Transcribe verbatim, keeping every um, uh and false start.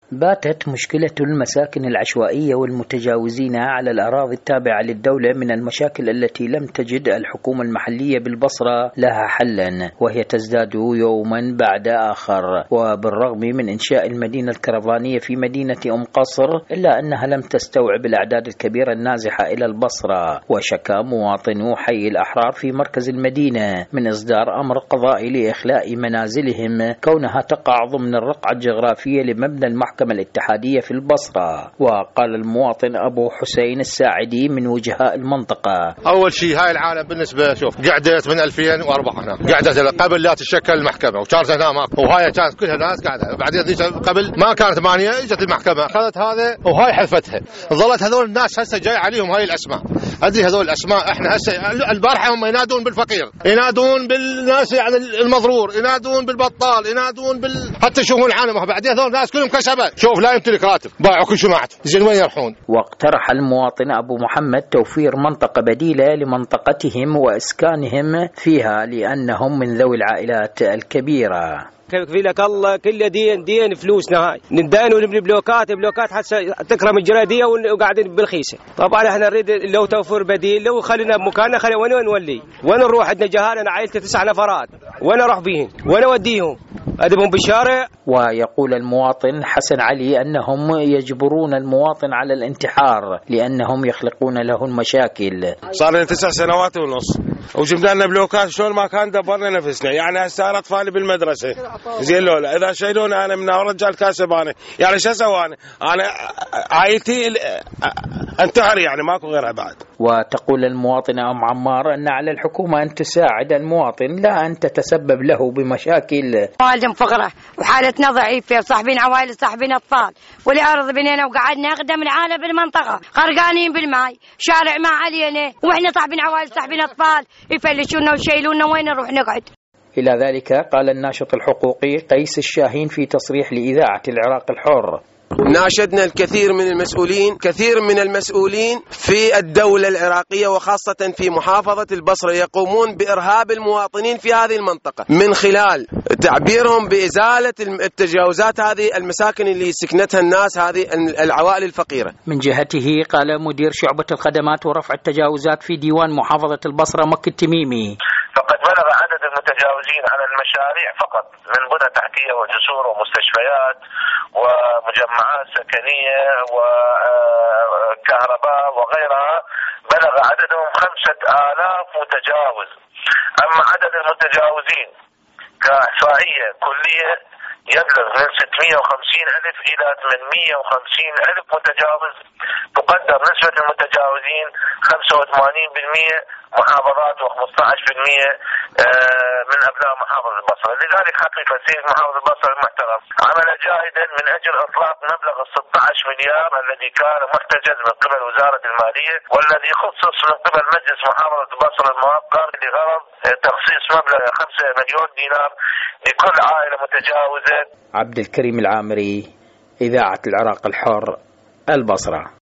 باتت مشكلة المساكن العشوائية والمتجاوزين على الأراضي التابعة للدولة من المشاكل التي لم تجد الحكومة المحلية بالبصرة لها حلا، وهي تزداد يوما بعد آخر. وبالرغم من إنشاء المدينة الكرفانية في مدينة أم قصر إلا أنها لم تستوعب الأعداد الكبيرة النازحة إلى البصرة. وشكى مواطنو حي الأحرار في مركز المدينة من إصدار أمر قضائي لإخلاء منازلهم كونها تقع ضمن الرقعة الجغرافية لمبنى المحكمة الاتحادية في البصرة. وقال المواطن أبو حسين الساعدي من وجهاء المنطقة: أول شيء هاي العالم بالنسبة شوف قعدت من ألفين وأربعة هنا، قعدت قبل لا تشكل المحكمة وكانت هنا ماكو، وهاي كانت كلها ناس قاعدة. بعدين قبل ما كانت ثمانية اجت المحكمة اخذت هذا وهاي حذفتها، ظلت هذول الناس هسه جاي عليهم هاي الأسماء. أدري هذول الأسماء احنا هسه البارحة هم ينادون بالفقير، ينادون بالناس يعني المضرور، ينادون بالبطال، ينادون بال حتى يشوفون العالم. بعدين هذول الناس كلهم كسبة، شوف لا يمتلك راتب، باعوا كل شيء معته، زين وين يروحون؟ واقترح المواطن أبو محمد توفير منطقة بديلة لمنطقتهم وإسكانهم فيها لأنهم من ذوي العائلات الكبيرة. كيف لك الله كل دين دين فلوسنا هاي ندين ونبني بلوكات بلوكات حتى تكرم الجرادية وقاعدين بالخيسة. طبعا احنا نريد لو توفر بديل، لو خلينا بمكاننا خلينا وين نولي وين نروح؟ عندنا جهالة، انا عائلتي تسع نفرات وين اروح بيهم؟ وين اوديهم؟ ادبهم بالشارع. ويقول المواطن حسن علي انهم يجبرون المواطن على الانتحار لانهم يخلقون له المشاكل. صار لنا تسع سنوات ونص وجبنا لنا بلوكات شلون ما كان دبرنا نفسنا، يعني هسه اطفالي بالمدرسه زين لولا اذا شيلونا انا من رجال كاسب انا يعني شو اسوي؟ انا انا عائلتي انتحر يعني ماكو غيرها بعد. وتقول المواطنة أم عمار أن على الحكومة أن تساعد المواطن لا أن تتسبب له بمشاكل. والدهم فقرة وحالتنا ضعيفة وصاحبين عوائل صاحبين أطفال، والأرض بنينا وقعدنا أقدم العالم بالمنطقة غرقانين بالماء، شارع ما علينا وإحنا صاحبين عوائل صاحبين أطفال يفلشونا ويشيلونا، وين نروح نقعد؟ إلى ذلك قال الناشط الحقوقي قيس الشاهين في تصريح لإذاعة العراق الحر: ناشدنا الكثير من المسؤولين كثير من المسؤولين في الدولة العراقية وخاصة في محافظة البصرة يقومون بإرهاب المواطنين في هذه المنطقة من خلال تعبيرهم بإزالة التجاوزات هذه المساكن اللي سكنتها الناس هذه العوائل الفقيرة. من جهته قال مدير شعبة الخدمات ورفع التجاوزات في ديوان محافظة البصرة مكي التميمي: فقد بلغ عدد المتجاوزين على المشاريع فقط من بنى تحتية وجسور ومستشفيات ومجمعات سكنية وكهرباء وغيرها بلغ عددهم خمسة آلاف متجاوز. أما عدد المتجاوزين كإحصائية كلية يبلغ من ستمئة وخمسين ألف إلى ثمانمئة وخمسين ألف متجاوز. تقدر نسبة المتجاوزين خمسة وثمانين بالمئة محافظات وخمسة عشر بالمئة من أبناء محافظة البصرة. لذلك حقيقة سيد محافظ البصرة المحترم عمل جاهدا من أجل إطلاق مبلغ ستة عشر مليار الذي كان محتجز من قبل وزارة المالية، والذي خصص من قبل مجلس محافظة البصرة الموقر لغرض تخصيص مبلغ خمسة مليون دينار لكل عائلة متجاوزة. عبد الكريم العامري، إذاعة العراق الحر، البصرة.